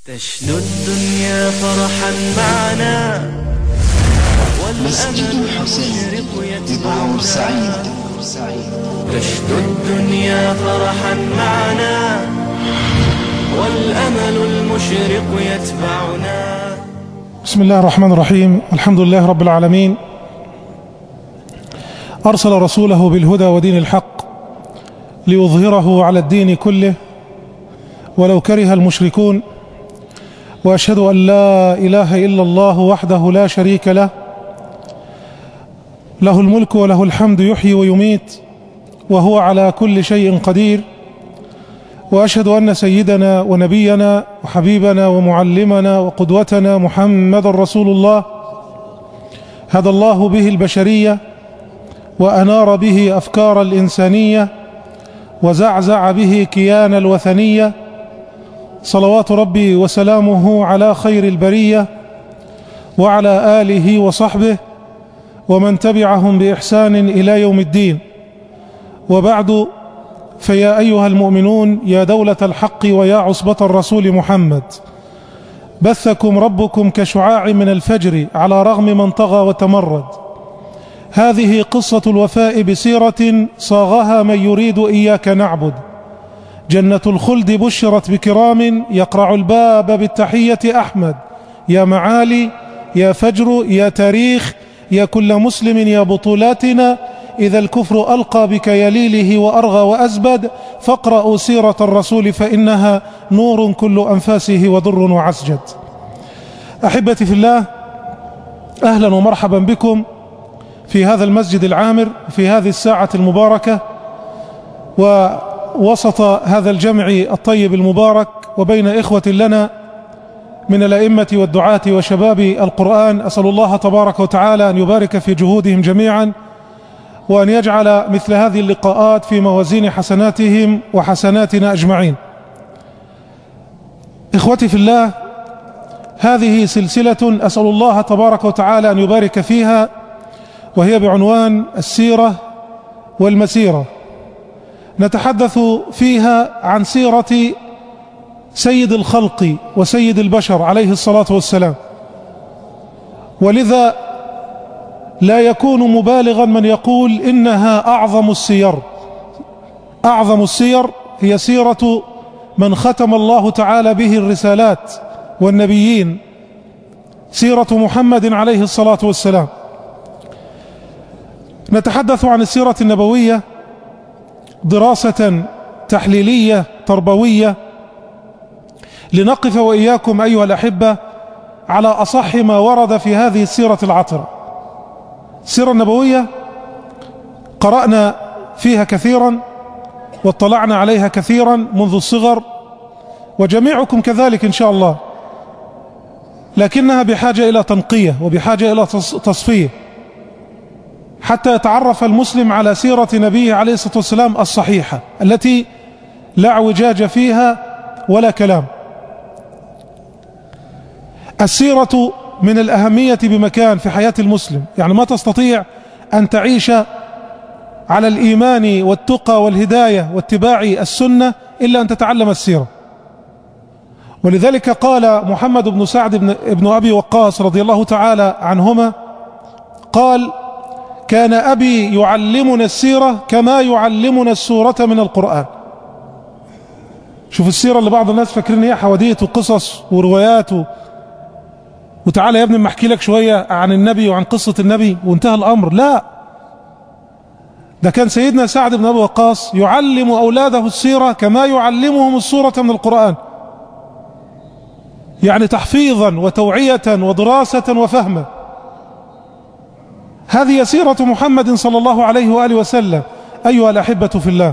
تشنو الدنيا فرحا معنا مسجد الحسين ببعور سعيد. تشنو الدنيا فرحا معنا والأمل المشرق يتبعنا. بسم الله الرحمن الرحيم. الحمد لله رب العالمين، أرسل رسوله بالهدى ودين الحق ليظهره على الدين كله ولو كره المشركون، وأشهد أن لا إله إلا الله وحده لا شريك له، له الملك وله الحمد يحيي ويميت وهو على كل شيء قدير. وأشهد أن سيدنا ونبينا وحبيبنا ومعلمنا وقدوتنا محمد رسول الله، هدى الله به البشرية وأنار به أفكار الإنسانية وزعزع به كيان الوثنية، صلوات ربي وسلامه على خير البرية وعلى آله وصحبه ومن تبعهم بإحسان إلى يوم الدين. وبعد، فيا أيها المؤمنون، يا دولة الحق ويا عصبة الرسول محمد، بثكم ربكم كشعاع من الفجر على رغم من طغى وتمرد. هذه قصة الوفاء بسيرة صاغها من يريد إياك نعبد. جنة الخلد بشرت بكرام، يقرع الباب بالتحية أحمد. يا معالي، يا فجر، يا تاريخ، يا كل مسلم، يا بطولاتنا، إذا الكفر ألقى بكياليله وأرغى وأزبد، فاقرأوا سيرة الرسول فإنها نور كل أنفاسه ودر وعسجد. أحبتي في الله، أهلا ومرحبا بكم في هذا المسجد العامر في هذه الساعة المباركة، ووسط هذا الجمع الطيب المبارك وبين إخوة لنا من الأئمة والدعاة وشباب القرآن. أسأل الله تبارك وتعالى أن يبارك في جهودهم جميعا، وأن يجعل مثل هذه اللقاءات في موازين حسناتهم وحسناتنا أجمعين. إخوتي في الله، هذه سلسلة أسأل الله تبارك وتعالى أن يبارك فيها، وهي بعنوان السيرة والمسيرة. نتحدث فيها عن سيرة سيد الخلق وسيد البشر عليه الصلاة والسلام، ولذا لا يكون مبالغا من يقول إنها أعظم السير. أعظم السير هي سيرة من ختم الله تعالى به الرسالات والنبيين، سيرة محمد عليه الصلاة والسلام. نتحدث عن السيرة النبوية دراسة تحليلية تربوية، لنقف وإياكم أيها الأحبة على أصح ما ورد في هذه السيرة العطرة. السيرة النبوية قرأنا فيها كثيرا واطلعنا عليها كثيرا منذ الصغر، وجميعكم كذلك إن شاء الله، لكنها بحاجة إلى تنقية وبحاجة إلى تصفية حتى يتعرف المسلم على سيرة نبيه عليه الصلاة والسلام الصحيحة التي لا اعوجاج فيها ولا كلام. السيرة من الأهمية بمكان في حياة المسلم، يعني ما تستطيع أن تعيش على الإيمان والتقى والهداية واتباع السنة إلا أن تتعلم السيرة. ولذلك قال محمد بن سعد بن أبي وقاص رضي الله تعالى عنهما، قال: كان أبي يعلمنا السيرة كما يعلمنا السورة من القرآن. شوف السيرة اللي بعض الناس فاكرين هي حواديت وقصص وروايات وتعالى يا ابني ما احكي لك شوية عن النبي وعن قصة النبي وانتهى الأمر. لا، ده كان سيدنا سعد بن أبي وقاص يعلم أولاده السيرة كما يعلمهم السورة من القرآن، يعني تحفيظا وتوعية ودراسة وفهما. هذه سيرة محمد صلى الله عليه وآله وسلم أيها الأحبة في الله.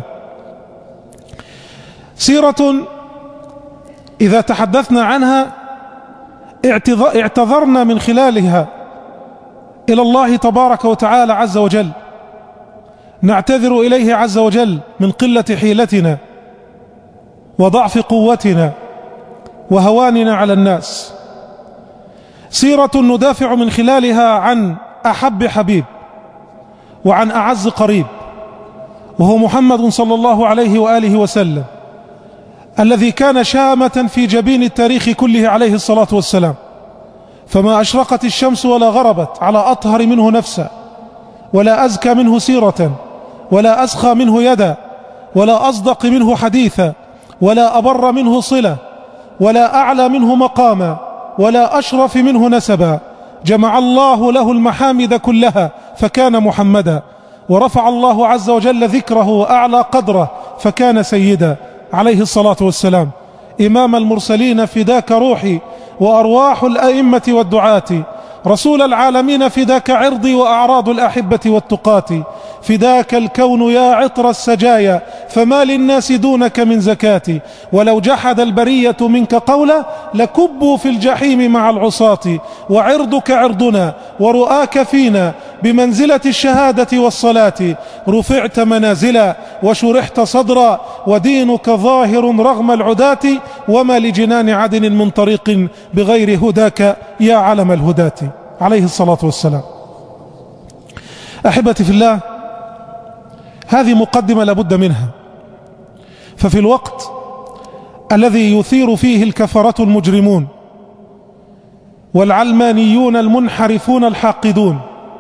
سيرة إذا تحدثنا عنها اعتذرنا من خلالها إلى الله تبارك وتعالى عز وجل، نعتذر إليه عز وجل من قلة حيلتنا وضعف قوتنا وهواننا على الناس. سيرة ندافع من خلالها عن أحب حبيب وعن أعز قريب، وهو محمد صلى الله عليه وآله وسلم، الذي كان شامة في جبين التاريخ كله عليه الصلاة والسلام، فما أشرقت الشمس ولا غربت على أطهر منه نفسا، ولا أزكى منه سيرة، ولا أسخى منه يدا، ولا أصدق منه حديثا، ولا أبر منه صلة، ولا أعلى منه مقاما، ولا أشرف منه نسبا. جمع الله له المحامد كلها فكان محمدا، ورفع الله عز وجل ذكره وأعلى قدره فكان سيدا عليه الصلاة والسلام. إمام المرسلين فداك روحي وأرواح الأئمة والدعاة، رسول العالمين فداك عرضي وأعراض الأحبة والتقاة، فداك الكون يا عطر السجايا فما للناس دونك من زكاة، ولو جحد البرية منك قولا لكبوا في الجحيم مع العصاة، وعرضك عرضنا ورؤاك فينا بمنزلة الشهادة والصلاة، رفعت منازلا وشرحت صدرا ودينك ظاهر رغم العداة، وما لجنان عدن من طريق بغير هداك يا علم الهداة عليه الصلاة والسلام. أحبتي في الله، هذه مقدمة لابد منها. ففي الوقت الذي يثير فيه الكفرة المجرمون والعلمانيون المنحرفون الحاقدون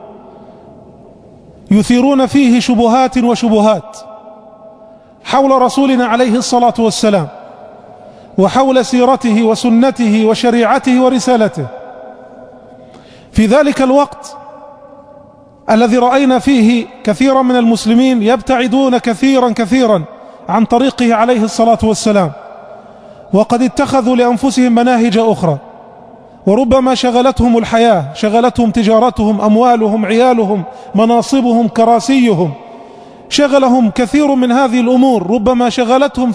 يثيرون فيه شبهات وشبهات حول رسولنا عليه الصلاة والسلام، وحول سيرته وسنته وشريعته ورسالته، في ذلك الوقت الذي رأينا فيه كثيرا من المسلمين يبتعدون كثيرا عن طريقه عليه الصلاة والسلام، وقد اتخذوا لأنفسهم مناهج أخرى، وربما شغلتهم الحياة، شغلتهم تجارتهم، أموالهم، عيالهم، مناصبهم، كراسيهم، شغلهم كثير من هذه الأمور، ربما شغلتهم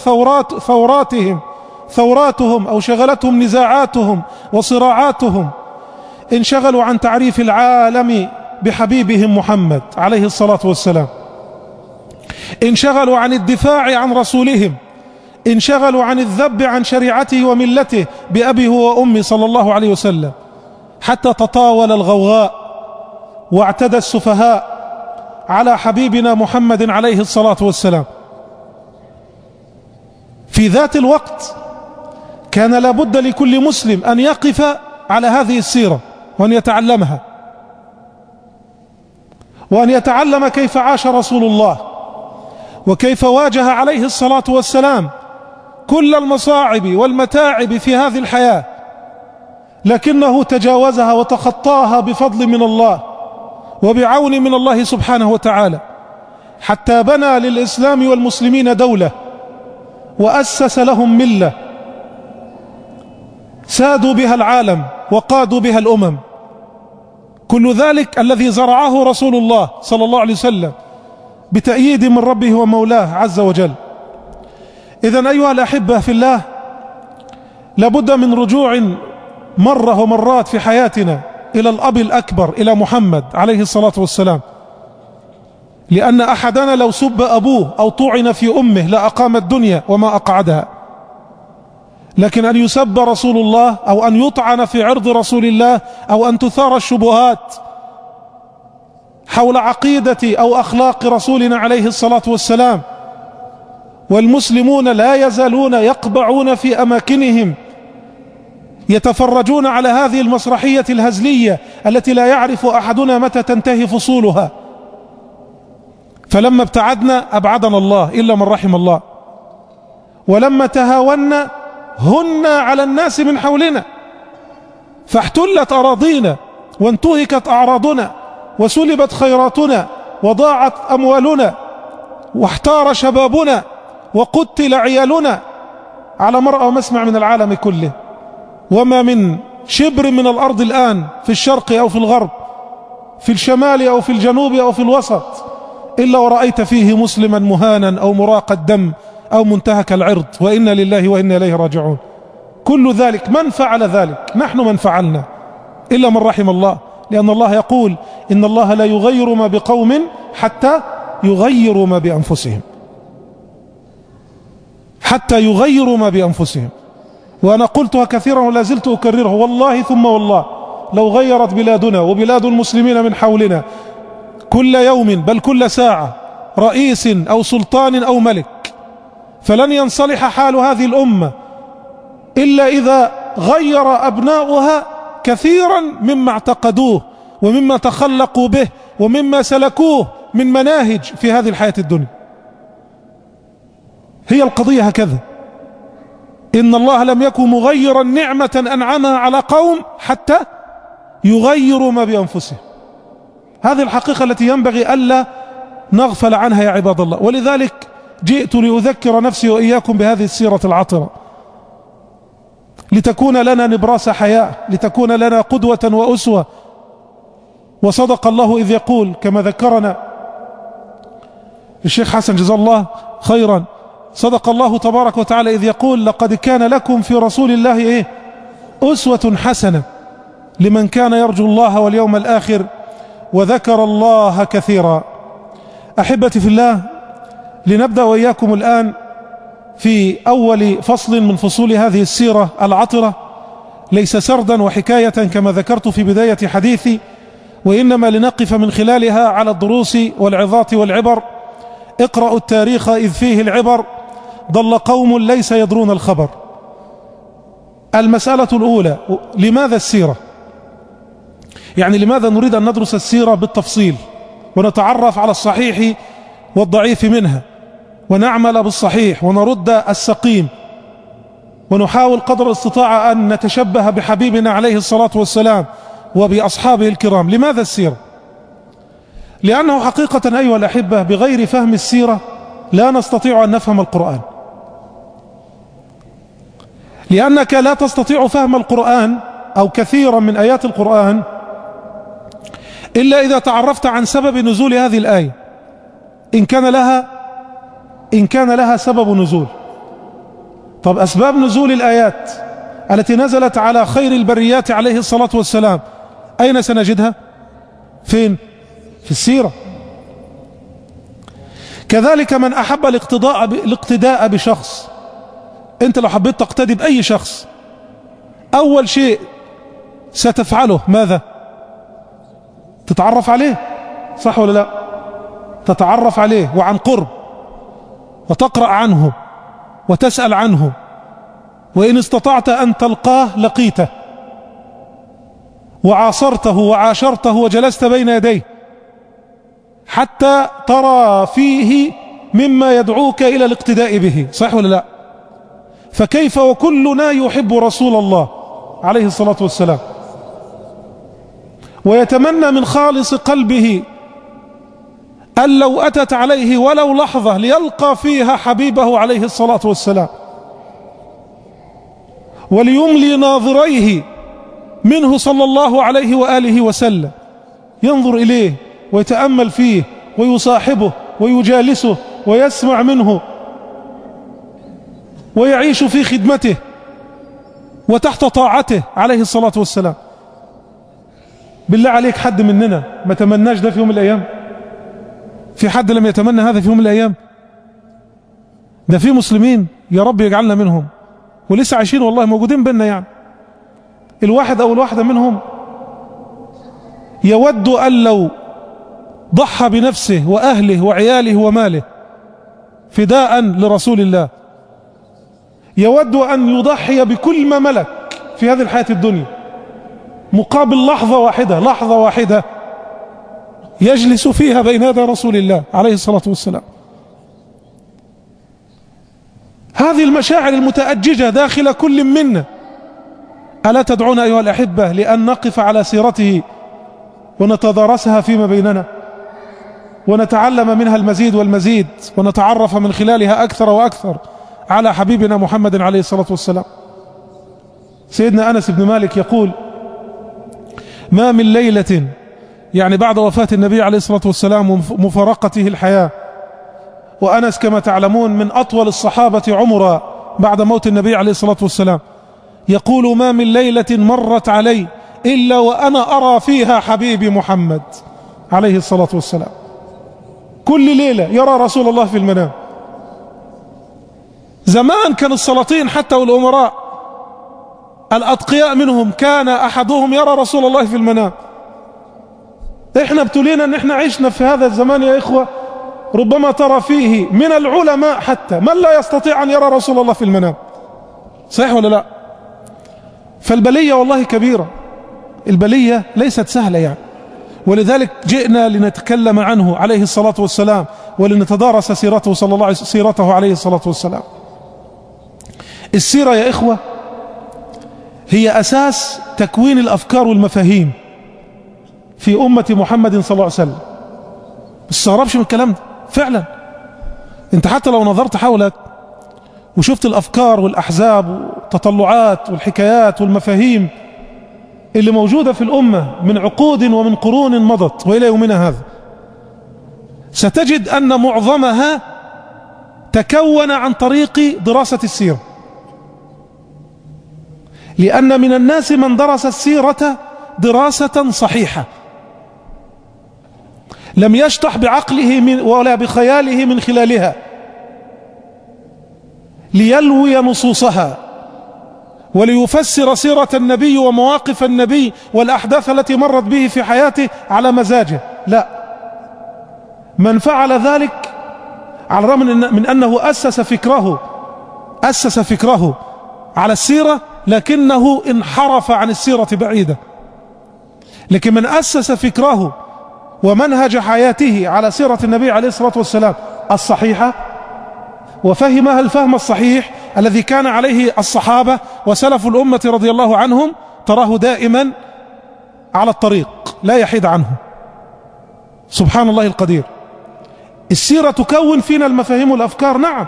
ثوراتهم أو شغلتهم نزاعاتهم وصراعاتهم، انشغلوا عن تعريف العالم بحبيبهم محمد عليه الصلاة والسلام، انشغلوا عن الدفاع عن رسولهم، انشغلوا عن الذب عن شريعته وملته بأبيه وأمي صلى الله عليه وسلم، حتى تطاول الغوغاء واعتدى السفهاء على حبيبنا محمد عليه الصلاة والسلام. في ذات الوقت كان لابد لكل مسلم أن يقف على هذه السيرة وأن يتعلمها، وأن يتعلم كيف عاش رسول الله، وكيف واجه عليه الصلاة والسلام كل المصاعب والمتاعب في هذه الحياة، لكنه تجاوزها وتخطاها بفضل من الله وبعون من الله سبحانه وتعالى، حتى بنى للإسلام والمسلمين دولة، وأسس لهم ملة سادوا بها العالم وقادوا بها الأمم. كل ذلك الذي زرعه رسول الله صلى الله عليه وسلم بتأييد من ربه ومولاه عز وجل. إذن أيها الأحبة في الله، لابد من رجوع مرة ومرات في حياتنا إلى الأب الأكبر، إلى محمد عليه الصلاة والسلام، لأن أحدنا لو سب أبوه أو طعن في أمه لأقام الدنيا وما أقعدها، لكن أن يسب رسول الله أو أن يطعن في عرض رسول الله أو أن تثار الشبهات حول عقيدة أو أخلاق رسولنا عليه الصلاة والسلام، والمسلمون لا يزالون يقبعون في أماكنهم يتفرجون على هذه المسرحية الهزلية التي لا يعرف أحدنا متى تنتهي فصولها. فلما ابتعدنا أبعدنا الله إلا من رحم الله، ولما تهاونا هنا على الناس من حولنا، فاحتلت أراضينا وانتهكت أعراضنا وسلبت خيراتنا وضاعت أموالنا واحتار شبابنا وقتل عيالنا على مرأى ومسمع من العالم كله. وما من شبر من الأرض الآن في الشرق أو في الغرب، في الشمال أو في الجنوب أو في الوسط، إلا ورأيت فيه مسلما مهانا أو مراق الدم أو منتهك العرض، وإنا لله وإنا إليه راجعون. كل ذلك من فعل ذلك؟ نحن من فعلنا إلا من رحم الله، لأن الله يقول إن الله لا يغير ما بقوم حتى يغيروا ما بأنفسهم، حتى يغيروا ما بأنفسهم. وأنا قلتها كثيرا ولا زلت أكررها، والله ثم والله لو غيرت بلادنا وبلاد المسلمين من حولنا كل يوم بل كل ساعة رئيس أو سلطان أو ملك، فلن ينصلح حال هذه الأمة إلا إذا غير أبناؤها كثيرا مما اعتقدوه ومما تخلقوا به ومما سلكوه من مناهج في هذه الحياة الدنيا. هي القضية هكذا، إن الله لم يكن مغيرا نعمة أنعمها على قوم حتى يغيروا ما بأنفسهم. هذه الحقيقة التي ينبغي ألا نغفل عنها يا عباد الله. ولذلك جئت لأذكر نفسي وإياكم بهذه السيرة العطرة لتكون لنا نبراس حياة، لتكون لنا قدوة وأسوة. وصدق الله إذ يقول كما ذكرنا الشيخ حسن جزاه الله خيرا، صدق الله تبارك وتعالى إذ يقول لقد كان لكم في رسول الله أسوة حسنة لمن كان يرجو الله واليوم الآخر وذكر الله كثيرا. أحبتي في الله، لنبدأ وإياكم الآن في أول فصل من فصول هذه السيرة العطرة، ليس سردا وحكاية كما ذكرت في بداية حديثي، وإنما لنقف من خلالها على الدروس والعظات والعبر. اقرأوا التاريخ إذ فيه العبر، ضل قوم ليس يدرون الخبر. المسألة الأولى، لماذا السيرة؟ يعني لماذا نريد أن ندرس السيرة بالتفصيل ونتعرف على الصحيح والضعيف منها، ونعمل بالصحيح ونرد السقيم، ونحاول قدر الاستطاعة أن نتشبه بحبيبنا عليه الصلاة والسلام وبأصحابه الكرام. لماذا السيرة؟ لأنه حقيقة أيها الأحبة بغير فهم السيرة لا نستطيع أن نفهم القرآن، لأنك لا تستطيع فهم القرآن أو كثيرا من آيات القرآن إلا إذا تعرفت عن سبب نزول هذه الآية، إن كان لها سبب نزول. طب أسباب نزول الآيات التي نزلت على خير البريات عليه الصلاة والسلام أين سنجدها؟ فين؟ في السيرة. كذلك من أحب الاقتداء بشخص، أنت لو حبيت تقتدي بأي شخص أول شيء ستفعله ماذا؟ تتعرف عليه، صح ولا لا؟ تتعرف عليه وعن قرب، وتقرأ عنه وتسأل عنه، وإن استطعت أن تلقاه لقيته وعاصرته وعاشرته وجلست بين يديه حتى ترى فيه مما يدعوك إلى الاقتداء به، صح ولا لا؟ فكيف وكلنا يحب رسول الله عليه الصلاة والسلام ويتمنى من خالص قلبه أن لو أتت عليه ولو لحظة ليلقى فيها حبيبه عليه الصلاة والسلام، وليملي ناظريه منه صلى الله عليه وآله وسلم، ينظر إليه ويتأمل فيه ويصاحبه ويجالسه ويسمع منه ويعيش في خدمته وتحت طاعته عليه الصلاة والسلام. بالله عليك حد مننا ما تمناش ده في يوم من الأيام؟ في حد لم يتمنى هذا في يوم من الأيام؟ ده في مسلمين يا رب يجعلنا منهم ولسه عايشين والله موجودين بيننا، يعني الواحد أو الواحدة منهم يود أن لو ضحى بنفسه وأهله وعياله وماله فداء لرسول الله، يود أن يضحي بكل ما ملك في هذه الحياة الدنيا مقابل لحظة واحدة يجلس فيها بين يدي رسول الله عليه الصلاة والسلام. هذه المشاعر المتأججة داخل كل منا، ألا تدعون أيها الأحبة لأن نقف على سيرته ونتدارسها فيما بيننا ونتعلم منها المزيد والمزيد ونتعرف من خلالها أكثر وأكثر على حبيبنا محمد عليه الصلاة والسلام. سيدنا أنس بن مالك يقول: ما من ليلة، يعني بعد وفاة النبي عليه الصلاة والسلام ومفارقته الحياة، وأنس كما تعلمون من أطول الصحابة عمرا بعد موت النبي عليه الصلاة والسلام، يقول: ما من ليلة مرت علي إلا وأنا أرى فيها حبيبي محمد عليه الصلاة والسلام. كل ليلة يرى رسول الله في المنام. زمان كان السلاطين حتى والأمراء الأتقياء منهم كان أحدهم يرى رسول الله في المنام. احنا ابتلينا ان احنا عشنا في هذا الزمان يا إخوة ربما ترى فيه من العلماء حتى من لا يستطيع أن يرى رسول الله في المنام. صحيح ولا لا؟ فالبلية والله كبيرة، البلية ليست سهلة يعني، ولذلك جئنا لنتكلم عنه عليه الصلاة والسلام ولنتدارس سيرته عليه الصلاة والسلام. السيرة يا إخوة هي أساس تكوين الأفكار والمفاهيم في أمة محمد صلى الله عليه وسلم. ما تستغربش من الكلام ده فعلا. انت حتى لو نظرت حولك وشفت الأفكار والأحزاب والتطلعات والحكايات والمفاهيم اللي موجودة في الأمة من عقود ومن قرون مضت وإلى يومنا هذا، ستجد أن معظمها تكون عن طريق دراسة السيرة. لأن من الناس من درس السيرة دراسة صحيحة، لم يشطح بعقله ولا بخياله من خلالها ليلوي نصوصها وليفسر سيرة النبي ومواقف النبي والأحداث التي مرت به في حياته على مزاجه. لا، من فعل ذلك على الرغم من أنه أسس فكره على السيرة، لكنه انحرف عن السيرة بعيدا. لكن من أسس فكره ومنهج حياته على سيرة النبي عليه الصلاة والسلام الصحيحة وفهمها الفهم الصحيح الذي كان عليه الصحابة وسلف الأمة رضي الله عنهم، تراه دائما على الطريق لا يحيد عنه. سبحان الله القدير. السيرة تكون فينا المفاهيم والأفكار، نعم.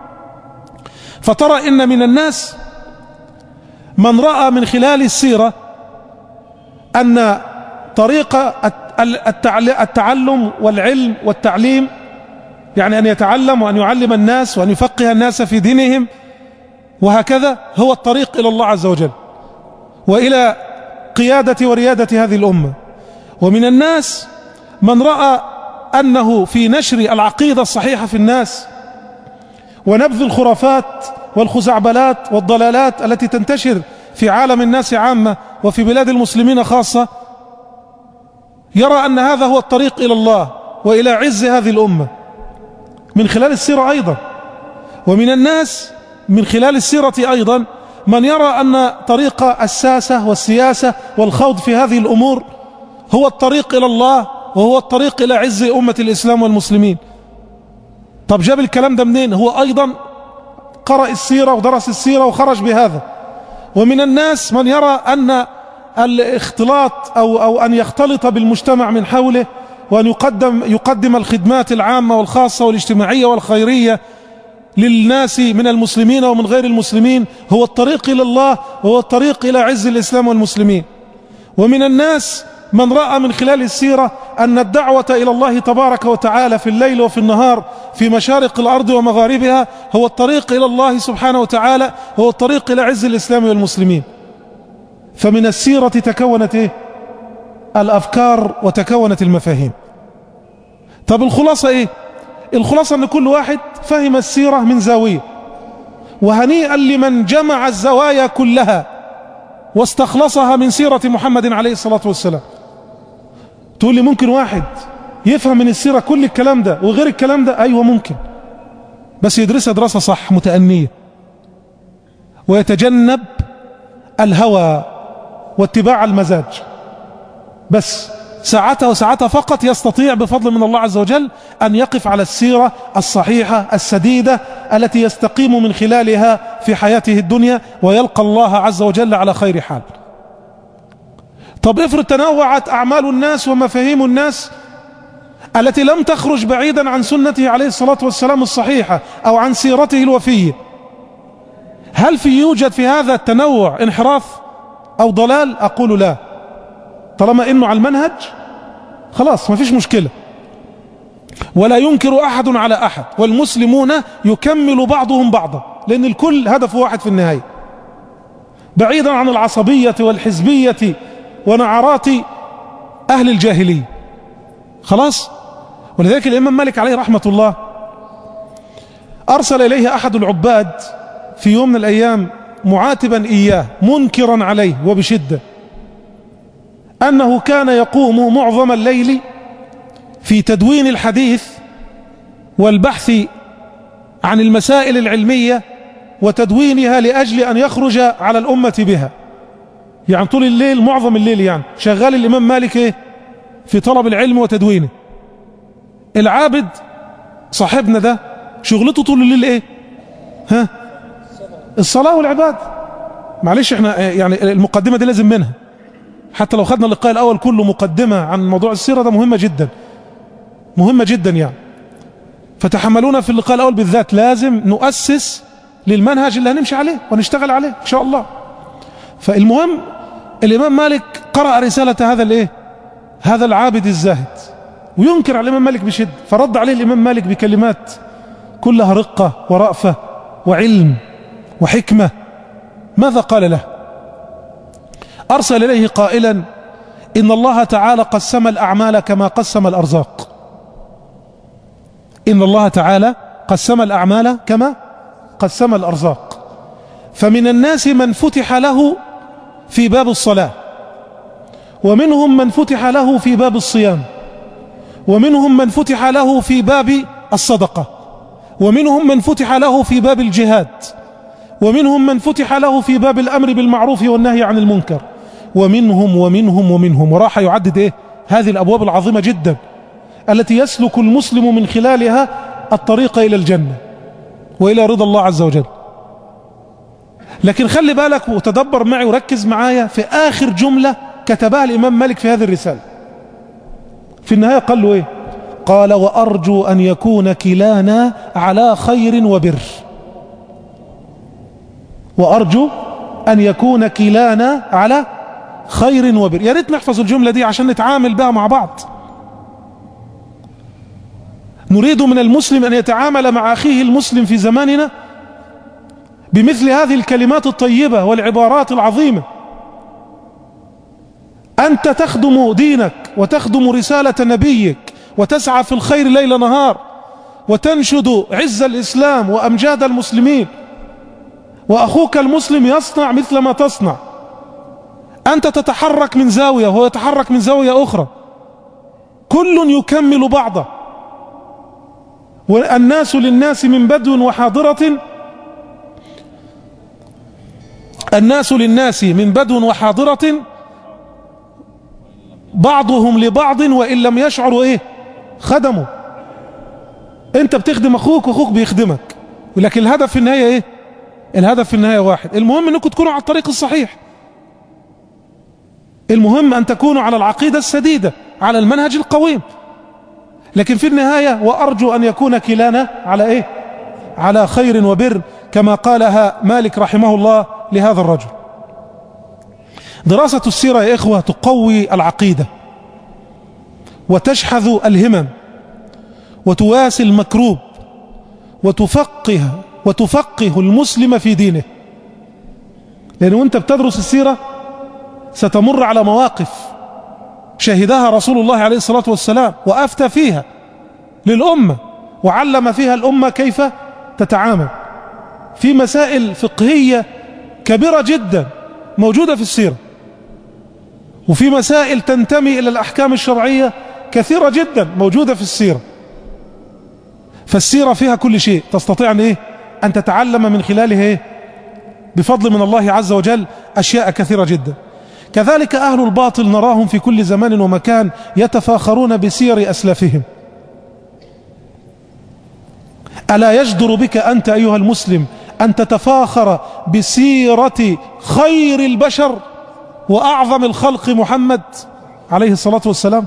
فترى إن من الناس من رأى من خلال السيرة أن طريق التعلم والعلم والتعليم، يعني أن يتعلم وأن يعلم الناس وأن يفقه الناس في دينهم وهكذا، هو الطريق إلى الله عز وجل وإلى قيادة وريادة هذه الأمة. ومن الناس من رأى أنه في نشر العقيدة الصحيحة في الناس ونبذ الخرافات والخزعبلات والضلالات التي تنتشر في عالم الناس عامة وفي بلاد المسلمين خاصة، يرى أن هذا هو الطريق إلى الله وإلى عز هذه الأمة من خلال السيرة أيضا. ومن الناس من خلال السيرة أيضا من يرى أن طريق الساسة والسياسة والخوض في هذه الأمور هو الطريق إلى الله وهو الطريق إلى عز أمة الإسلام والمسلمين. طب جاب الكلام ده منين؟ هو أيضا قرأ السيرة ودرس السيرة وخرج بهذا. ومن الناس من يرى أن الاختلاط أو أن يختلط بالمجتمع من حوله وأن يقدم الخدمات العامة والخاصة والاجتماعية والخيرية للناس من المسلمين ومن غير المسلمين هو الطريق إلى الله وهو الطريق إلى عز الإسلام والمسلمين. ومن الناس من رأى من خلال السيرة أن الدعوة إلى الله تبارك وتعالى في الليل وفي النهار في مشارق الأرض ومغاربها هو الطريق إلى الله سبحانه وتعالى، هو الطريق إلى عز الإسلام والمسلمين. فمن السيرة تكونت الأفكار وتكونت المفاهيم. طب الخلاصة إيه؟ الخلاصة أن كل واحد فهم السيرة من زاوية، وهنيئا لمن جمع الزوايا كلها واستخلصها من سيرة محمد عليه الصلاة والسلام. تقول لي ممكن واحد يفهم من السيرة كل الكلام ده وغير الكلام ده؟ أيوة ممكن، بس يدرسها دراسة صح متأنية ويتجنب الهوى واتباع المزاج، بس ساعتها فقط يستطيع بفضل من الله عز وجل أن يقف على السيرة الصحيحة السديدة التي يستقيم من خلالها في حياته الدنيا ويلقى الله عز وجل على خير حال. طب افرض تنوعت أعمال الناس ومفاهيم الناس التي لم تخرج بعيدا عن سنته عليه الصلاة والسلام الصحيحة أو عن سيرته الوفية، هل يوجد في هذا التنوع انحراف أو ضلال؟ أقول لا، طالما إنه على المنهج خلاص ما فيش مشكلة، ولا ينكر أحد على أحد، والمسلمون يكمل بعضهم بعضا، لأن الكل هدف واحد في النهاية، بعيدا عن العصبية والحزبية ونعرات أهل الجاهلية. خلاص. ولذلك الإمام مالك عليه رحمة الله أرسل إليه أحد العباد في يوم من الأيام معاتبا إياه منكرا عليه وبشدة أنه كان يقوم معظم الليل في تدوين الحديث والبحث عن المسائل العلمية وتدوينها لأجل أن يخرج على الأمة بها. يعني طول الليل، معظم الليل يعني شغال الإمام مالك إيه؟ في طلب العلم وتدوينه. العابد صاحبنا ده شغلته طول الليل إيه؟ الصلاة والعباد. معلش احنا يعني المقدمة دي لازم منها، حتى لو خدنا اللقاء الأول كله مقدمة عن موضوع السيرة، ده مهمة جدا، مهمة جدا يعني. فتحملونا في اللقاء الأول بالذات، لازم نؤسس للمنهج اللي هنمشي عليه ونشتغل عليه إن شاء الله. فالمهم الإمام مالك قرأ رسالة هذا الإيه؟ هذا العابد الزاهد، وينكر على الإمام مالك بشدة، فرد عليه الإمام مالك بكلمات كلها رقة ورأفة وعلم وحكمة. ماذا قال له؟ أرسل إليه قائلا: إن الله تعالى قسم الأعمال كما قسم الأرزاق. إن الله تعالى قسم الأعمال كما قسم الأرزاق، فمن الناس من فتح له في باب الصلاة، ومنهم من فتح له في باب الصيام، ومنهم من فتح له في باب الصدقة، ومنهم من فتح له في باب الجهاد، ومنهم من فتح له في باب الأمر بالمعروف والنهي عن المنكر، ومنهم ومنهم ومنهم. وراح يعدد إيه؟ هذه الأبواب العظيمة جدا التي يسلك المسلم من خلالها الطريق إلى الجنة وإلى رضا الله عز وجل. لكن خلي بالك وتدبر معي وركز معايا في آخر جملة كتبها الإمام مالك في هذه الرسالة. في النهاية قال له إيه؟ قال: وأرجو أن يكون كلانا على خير وبر. وأرجو أن يكون كلانا على خير وبر. يا ريت نحفظ الجملة دي عشان نتعامل بها مع بعض. نريد من المسلم أن يتعامل مع أخيه المسلم في زماننا بمثل هذه الكلمات الطيبة والعبارات العظيمة. أنت تخدم دينك وتخدم رسالة نبيك وتسعى في الخير ليل نهار وتنشد عز الإسلام وأمجاد المسلمين، وأخوك المسلم يصنع مثل ما تصنع. أنت تتحرك من زاوية وهو يتحرك من زاوية أخرى، كل يكمل بعضه. والناس للناس من بدو وحاضرة، الناس للناس من بدو وحاضرة، بعضهم لبعض وإن لم يشعروا إيه؟ خدموا. أنت بتخدم أخوك وأخوك بيخدمك، ولكن الهدف في النهاية إيه؟ الهدف في النهاية واحد. المهم أنكم تكونوا على الطريق الصحيح، المهم أن تكونوا على العقيدة السديدة، على المنهج القويم. لكن في النهاية وأرجو أن يكون كلانا على إيه؟ على خير وبر، كما قالها مالك رحمه الله لهذا الرجل. دراسة السيرة يا إخوة تقوي العقيدة وتشحذ الهمم وتواسي المكروب وتفقه المسلم في دينه. لأنه وانت بتدرس السيرة ستمر على مواقف شهدها رسول الله عليه الصلاة والسلام وأفتى فيها للأمة وعلم فيها الأمة كيف تتعامل في مسائل فقهية كبيرة جدا موجودة في السيرة، وفي مسائل تنتمي إلى الأحكام الشرعية كثيرة جدا موجودة في السيرة. فالسيرة فيها كل شيء تستطيع أن تتعلم من خلالها إيه؟ بفضل من الله عز وجل أشياء كثيرة جدا. كذلك أهل الباطل نراهم في كل زمان ومكان يتفاخرون بسير أسلافهم. ألا يجدر بك أنت أيها المسلم أن تتفاخر بسيرة خير البشر وأعظم الخلق محمد عليه الصلاة والسلام؟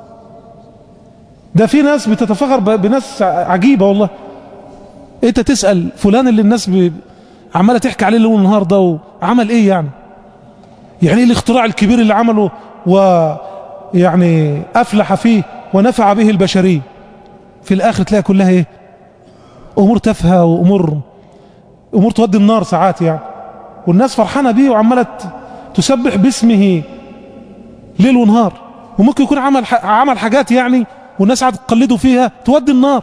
ده في ناس بتتفاخر بناس عجيبة والله. انت تسأل فلان اللي الناس عمالة تحكي عليه ليل ونهار ده وعمل ايه يعني ايه الاختراع الكبير اللي عمله ويعني أفلح فيه ونفع به البشرية؟ في الآخر تلاقي كلها ايه؟ أمور تافهة وأمور تودي النار ساعات يعني، والناس فرحانة بيه وعمالة تسبح باسمه ليل ونهار، وممكن يكون عمل حاجات يعني والناس قاعدة تقلدوا فيها تودي النار.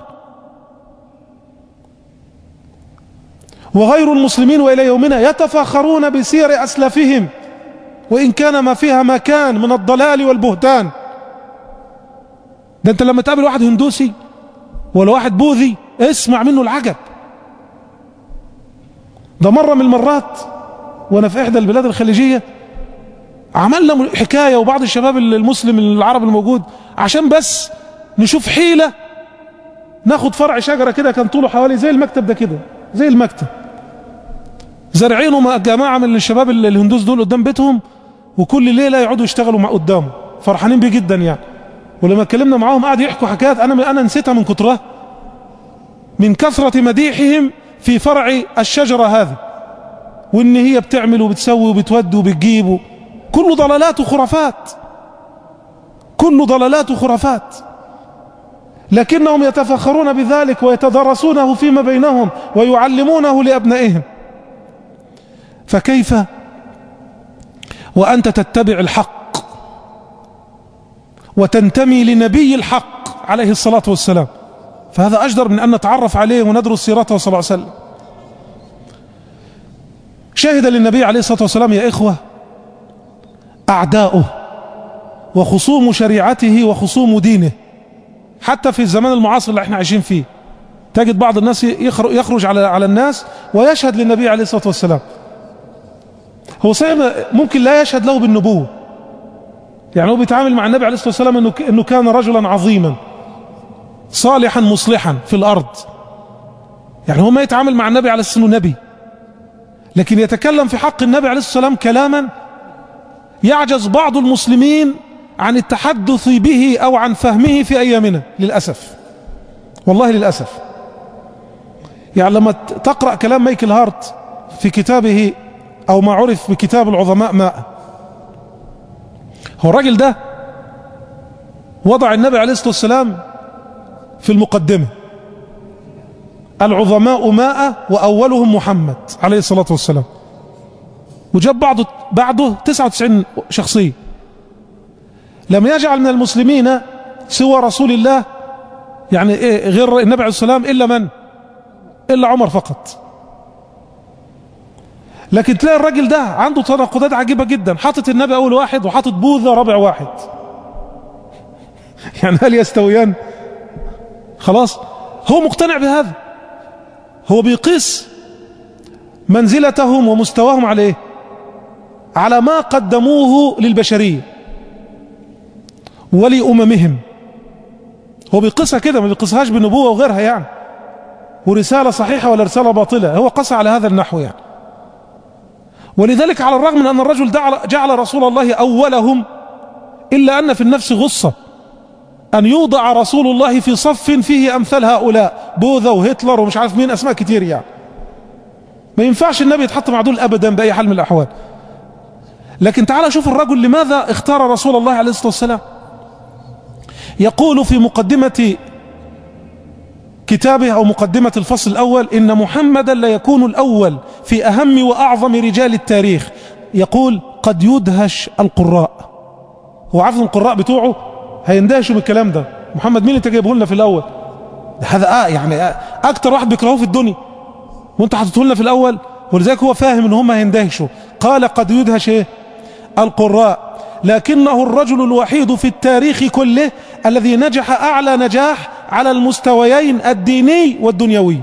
وغير المسلمين وإلى يومنا يتفاخرون بسير أسلافهم وإن كان ما فيها مكان من الضلال والبهتان. ده أنت لما تقابل واحد هندوسي ولا واحد بوذي اسمع منه العجب. ده مرة من المرات وانا في احدى البلاد الخليجية عملنا حكاية وبعض الشباب المسلم العرب الموجود عشان بس نشوف حيلة ناخد فرع شجرة كده كان طوله حوالي زي المكتب ده كده، زي المكتب، زارعينه مع جماعة من الشباب الهندوس دول قدام بيتهم، وكل ليلة يقعدوا يشتغلوا مع قدامه، فرحانين بيه جدا يعني. ولما اتكلمنا معاهم قعدوا يحكوا حكايات انا نسيتها من كترها، من كثرة مديحهم في فرع الشجرة هذه، وان هي بتعمل وبتسوي وبتود وبتجيب، كله ضلالات وخرافات، كله ضلالات وخرافات، لكنهم يتفخرون بذلك ويتدرسونه فيما بينهم ويعلمونه لأبنائهم. فكيف وأنت تتبع الحق وتنتمي لنبي الحق عليه الصلاة والسلام؟ فهذا أجدر من أن نتعرف عليه وندرس سيرته صلى الله عليه وسلم. شهد للنبي عليه الصلاة والسلام يا إخوة أعداؤه وخصوم شريعته وخصوم دينه، حتى في الزمان المعاصر اللي احنا عايشين فيه تجد بعض الناس يخرج على الناس ويشهد للنبي عليه الصلاة والسلام. هو صحيح ممكن لا يشهد له بالنبوة، يعني هو بيتعامل مع النبي عليه الصلاة والسلام انه كان رجلا عظيما صالحا مصلحا في الارض، يعني هو ما يتعامل مع النبي على انه نبي، لكن يتكلم في حق النبي عليه الصلاة والسلام كلاما يعجز بعض المسلمين عن التحدث به او عن فهمه في ايامنا للأسف، والله للأسف. يعني لما تقرأ كلام مايكل هارت في كتابه او ما عرف بكتاب العظماء ماء، هو الراجل ده وضع النبي عليه الصلاة والسلام في المقدمة، العظماء ماء وأولهم محمد عليه الصلاة والسلام، وجاب بعده 99 شخصية. لم يجعل من المسلمين سوى رسول الله، يعني غير النبي عليه الصلاة والسلام، إلا من؟ إلا عمر فقط. لكن تلاقي الراجل ده عنده تناقضات عجيبة جدا، حاطط النبي أول واحد وحاطط بوذا رابع واحد. يعني هل يستويان؟ خلاص هو مقتنع بهذا، هو بيقيس منزلتهم ومستواهم على ايه؟ على ما قدموه للبشرية ولأممهم. هو بيقيسها كده، ما بيقيسهاش بنبوة وغيرها يعني، ورسالة صحيحة ولا رسالة باطلة، هو قسى على هذا النحو يعني. ولذلك على الرغم من أن الرجل جعل رسول الله أولهم، إلا أن في النفس غصة أن يوضع رسول الله في صف فيه أمثال هؤلاء، بوذا وهتلر ومش عارف مين، أسماء كتير يعني. ما ينفعش النبي يتحط مع دول أبدا بأي حال من الأحوال. لكن تعال شوف الرجل لماذا اختار رسول الله عليه الصلاة والسلام. يقول في مقدمة كتابه أو مقدمة الفصل الأول: إن محمدا ليكون الأول في أهم وأعظم رجال التاريخ. يقول: قد يدهش القراء. هو عارف القراء بتوعه هيندهشوا بالكلام ده، محمد مين انت جايبه لنا في الأول؟ هذا يعني أكتر واحد بيكرهوه في الدنيا، وانت حطيته لنا في الأول. ولذلك هو فاهم ان هم هيندهشوا. قال: قد يدهش ايه؟ القراء، لكنه الرجل الوحيد في التاريخ كله الذي نجح أعلى نجاح على المستويين الديني والدنيوي.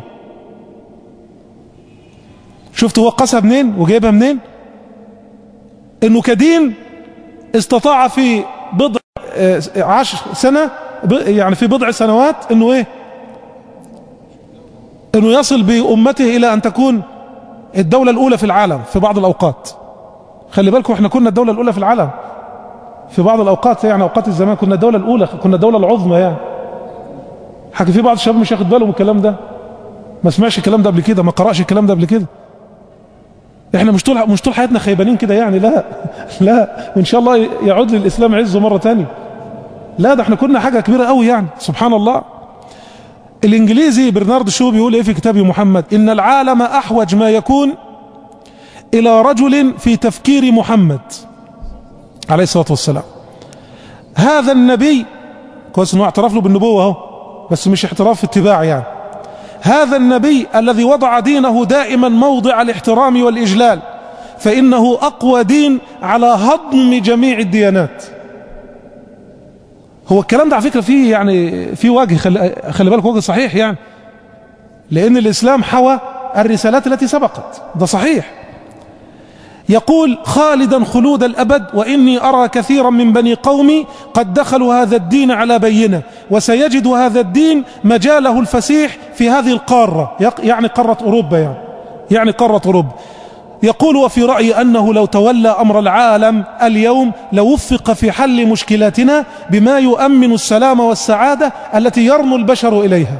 شفت هو قاسها منين وجايبها منين؟ انه كدين استطاع في بضع 10 سنة، يعني في بضع سنوات، انه ايه؟ انه يصل بأمته الى ان تكون الدولة الاولى في العالم في بعض الاوقات. خلي بالكم احنا كنا الدولة الاولى في العالم في بعض الاوقات، يعني اوقات الزمان كنا الدولة الاولى، كنا الدولة العظمى يعني. حكي في بعض الشباب مش ياخد باله من الكلام ده، ما سمعش الكلام ده قبل كده، ما قرأش الكلام ده قبل كده. احنا مش طول حياتنا خيبانين كده يعني، لا لا، وان شاء الله يعود للاسلام عزه مرة تانية. لا، ده احنا كنا حاجة كبيرة قوي يعني، سبحان الله. الانجليزي برنارد شو بيقول ايه في كتابه محمد: ان العالم احوج ما يكون الى رجل في تفكير محمد عليه الصلاة والسلام. هذا النبي، كويس انه اعترف له بالنبوة اهو، بس مش اعتراف في اتباع يعني. هذا النبي الذي وضع دينه دائما موضع الاحترام والإجلال، فإنه أقوى دين على هضم جميع الديانات. هو الكلام ده على فكرة فيه يعني فيه وجه، خلي بالك وجه صحيح يعني، لأن الإسلام حوى الرسالات التي سبقت، ده صحيح. يقول خالدا خلود الأبد وإني أرى كثيرا من بني قومي قد دخلوا هذا الدين على بينة وسيجد هذا الدين مجاله الفسيح في هذه القارة، يعني قارة أوروبا، يعني قارة أوروبا. يقول وفي رأيي أنه لو تولى أمر العالم اليوم لوفق في حل مشكلاتنا بما يؤمن السلام والسعادة التي يرنو البشر إليها.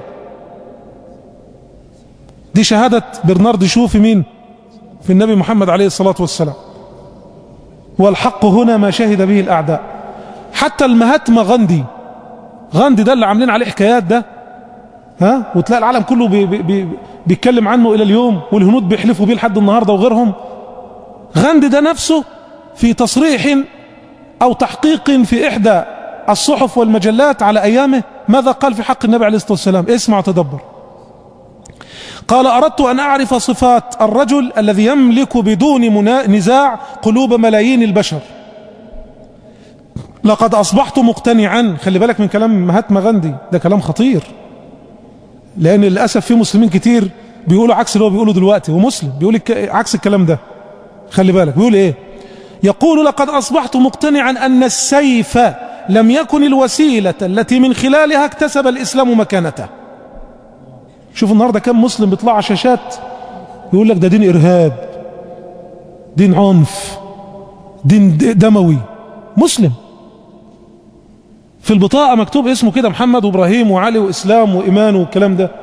دي شهادة برنارد شو في مين؟ في النبي محمد عليه الصلاة والسلام. والحق هنا ما شهد به الأعداء. حتى المهاتما غاندي ده اللي عاملين عليه حكايات ده، وتلاقي العالم كله بيتكلم عنه إلى اليوم، والهنود بيحلفوا بيه لحد النهاردة وغيرهم. غاندي ده نفسه في تصريح أو تحقيق في إحدى الصحف والمجلات على أيامه ماذا قال في حق النبي عليه الصلاة والسلام؟ اسمع وتدبر. قال أردت أن أعرف صفات الرجل الذي يملك بدون نزاع قلوب ملايين البشر. لقد أصبحت مقتنعا، خلي بالك من كلام مهاتما غاندي، ده كلام خطير، لأن للأسف في مسلمين كتير بيقولوا عكس اللي هو بيقوله دلوقتي، ومسلم بيقول عكس الكلام ده. خلي بالك بيقول إيه؟ يقول لقد أصبحت مقتنعا أن السيف لم يكن الوسيلة التي من خلالها اكتسب الإسلام مكانته. شوف النهاردة كم مسلم بيطلع على شاشات يقول لك ده دين إرهاب، دين عنف، دين دموي. مسلم في البطاقة مكتوب اسمه كده محمد وإبراهيم وعلي وإسلام وإيمان والكلام ده،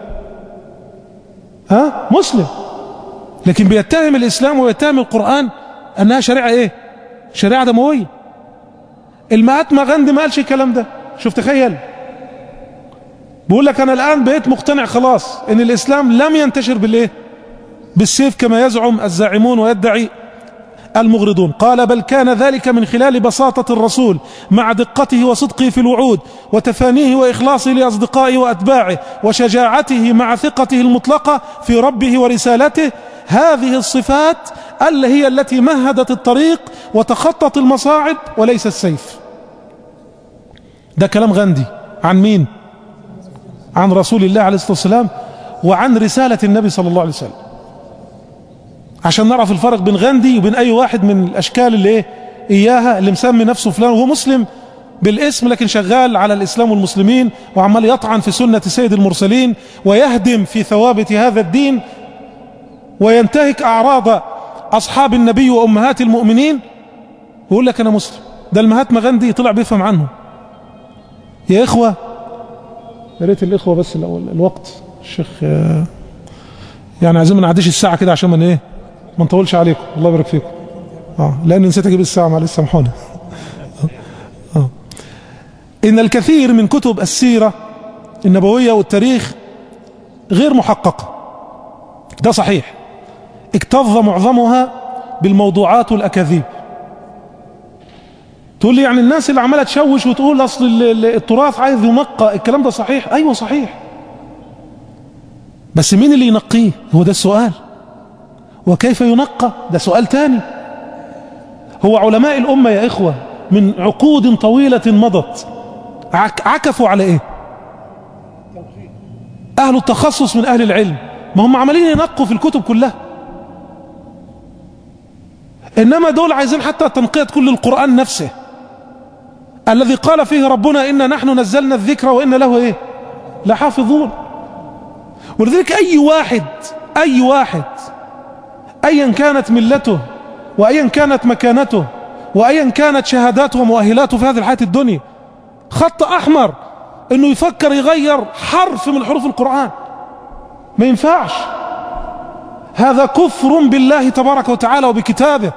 مسلم، لكن بيتهم الإسلام ويتهم القرآن أنها شريعة إيه؟ شريعة دموية. المهاتما غاندي ما قالش الكلام ده. شوف تخيل، بيقول لك أنا الآن بقيت مقتنع خلاص إن الإسلام لم ينتشر بالإيه؟ بالسيف كما يزعم الزاعمون ويدعي المغرضون. قال بل كان ذلك من خلال بساطة الرسول مع دقته وصدقه في الوعود وتفانيه وإخلاصه لأصدقائه وأتباعه وشجاعته مع ثقته المطلقة في ربه ورسالته. هذه الصفات اللي هي التي مهدت الطريق وتخطت المصاعب وليس السيف. ده كلام غاندي عن مين؟ عن رسول الله عليه الصلاة والسلام وعن رسالة النبي صلى الله عليه وسلم، عشان نعرف الفرق بين غاندي وبين أي واحد من الأشكال اللي إياها اللي مسمي نفسه فلان وهو مسلم بالاسم لكن شغال على الإسلام والمسلمين وعمال يطعن في سنة سيد المرسلين ويهدم في ثوابت هذا الدين وينتهك أعراض أصحاب النبي وأمهات المؤمنين ويقول لك أنا مسلم. ده المهاتما غاندي طلع بيفهم عنه. يا إخوة، يا ريت الإخوة بس الوقت الشيخ يعني عايزين ما نعديش الساعة كده عشان ما نطولش عليكم. الله يبارك فيكم. لأن نسيت أجيب الساعة، معلش سامحوني. إن الكثير من كتب السيرة النبوية والتاريخ غير محققة، ده صحيح، اكتظ معظمها بالموضوعات والأكاذيب. تقول لي يعني الناس اللي عمالة تشوش وتقول أصل التراث عايز ينقى، الكلام ده صحيح؟ أيوة صحيح، بس مين اللي ينقيه؟ هو ده السؤال. وكيف ينقى؟ ده سؤال تاني. هو علماء الأمة يا إخوة من عقود طويلة مضت عكفوا على إيه؟ أهل التخصص من أهل العلم، ما هم عمالين ينقوا في الكتب كلها، إنما دول عايزين حتى تنقية كل القرآن نفسه الذي قال فيه ربنا إنا نحن نزلنا الذكر وإنا له إيه؟ لحافظون. ولذلك أي واحد أيا كانت ملته وأيا كانت مكانته وأيا كانت شهاداته ومؤهلاته في هذه الحياة الدنيا، خط أحمر إنه يفكر يغير حرف من حروف القرآن، ما ينفعش. هذا كفر بالله تبارك وتعالى وبكتابه،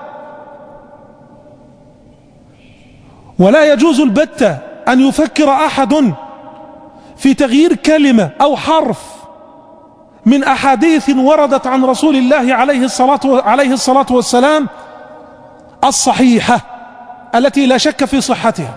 ولا يجوز البتة أن يفكر أحد في تغيير كلمة أو حرف من أحاديث وردت عن رسول الله عليه الصلاة والسلام الصحيحة التي لا شك في صحتها.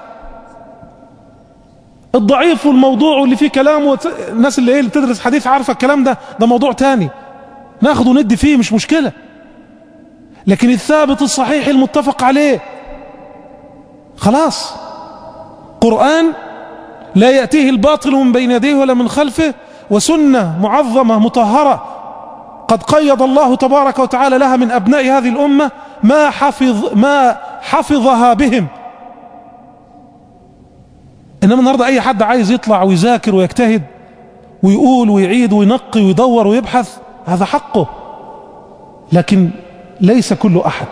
الضعيف والموضوع اللي فيه كلام الناس اللي بتدرس حديث عارفة الكلام ده موضوع تاني ناخده وندي فيه، مش مشكلة. لكن الثابت الصحيح المتفق عليه خلاص، قرآن لا يأتيه الباطل من بين يديه ولا من خلفه، وسنة معظمة مطهرة قد قيض الله تبارك وتعالى لها من أبناء هذه الأمة ما حفظها بهم. إنما النهاردة أي حد عايز يطلع ويذاكر ويجتهد ويقول ويعيد وينقي ويدور ويبحث، هذا حقه، لكن ليس كل أحد.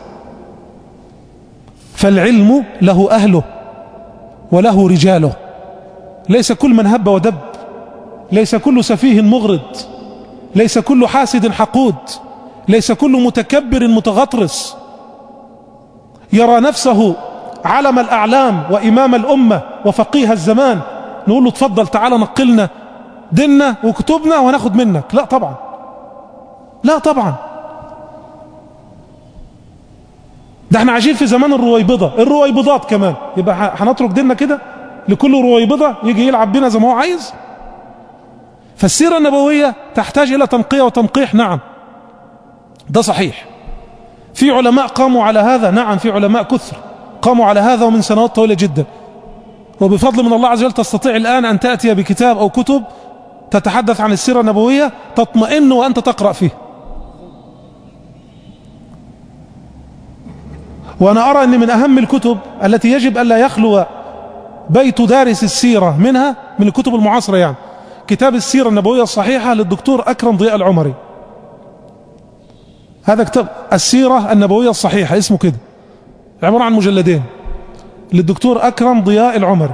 فالعلم له أهله وله رجاله، ليس كل من هب ودب، ليس كل سفيه مغرض، ليس كل حاسد حقود، ليس كل متكبر متغطرس يرى نفسه علم الأعلام وإمام الأمة وفقيه الزمان نقول له تفضل تعالى نقلنا ديننا وكتبنا وناخد منك. لا طبعا، لا طبعا. ده احنا عايشين في زمان الرويبضات كمان، يبقى هنترك ديننا كده لكل رويبضة يجي يلعب بينا زي ما هو عايز؟ فالسيرة النبوية تحتاج إلى تنقية وتنقيح، نعم ده صحيح. في علماء قاموا على هذا، نعم في علماء كثر قاموا على هذا ومن سنوات طويلة جدا، وبفضل من الله عز وجل تستطيع الآن أن تأتي بكتاب أو كتب تتحدث عن السيرة النبوية تطمئن وأنت تقرأ فيه. وأنا أرى أن من أهم الكتب التي يجب أن لا يخلو بيت دارس السيرة منها، من الكتب المعاصرة يعني، كتاب السيرة النبوية الصحيحة للدكتور أكرم ضياء العمري. هذا كتاب السيرة النبوية الصحيحة اسمه كده، عبارة عن مجلدين للدكتور أكرم ضياء العمري،